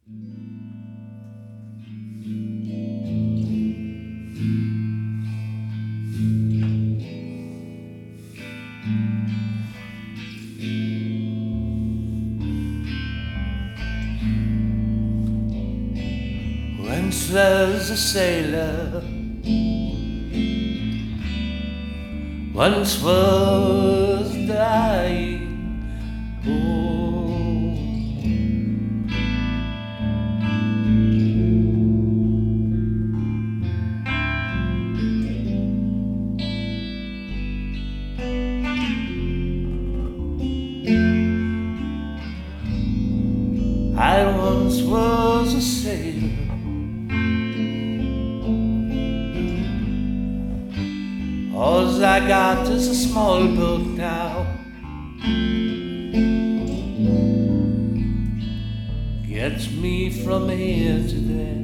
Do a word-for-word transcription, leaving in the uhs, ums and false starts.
Once was a sailor, once was dying. Oh, I once was a sailor, all I got is a small boat now. Gets me from here to there.